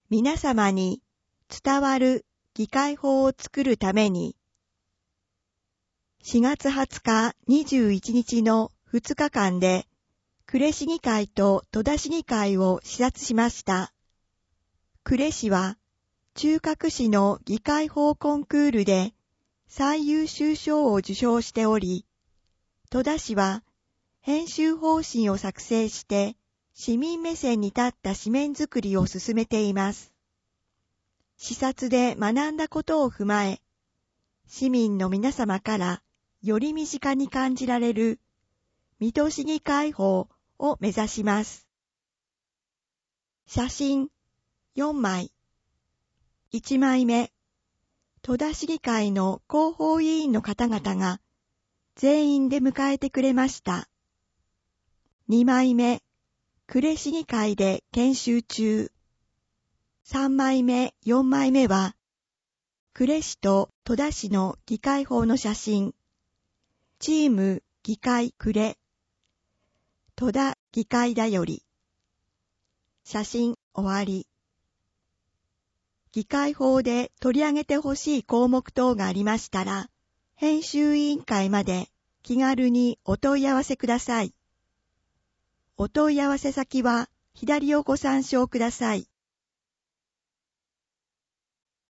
皆様に伝わる議会法を作るために、4月20日、21日の2日間で、呉市議会と戸田市議会を視察しました。呉市は、中核市の議会法コンクールで最優秀賞を受賞しており、戸田市は編集方針を作成して市民目線に立った紙面作りを進めています。視察で学んだことを踏まえ、市民の皆様からより身近に感じられる水戸市議会法を目指します。写真4枚。1枚目、戸田市議会の広報委員の方々が全員で迎えてくれました。2枚目、呉市議会で研修中。3枚目、4枚目は、呉市と戸田市の議会法の写真。チーム議会呉。戸田議会だより。写真終わり。議会法で取り上げてほしい項目等がありましたら、編集委員会まで気軽にお問い合わせください。お問い合わせ先は左をご参照ください。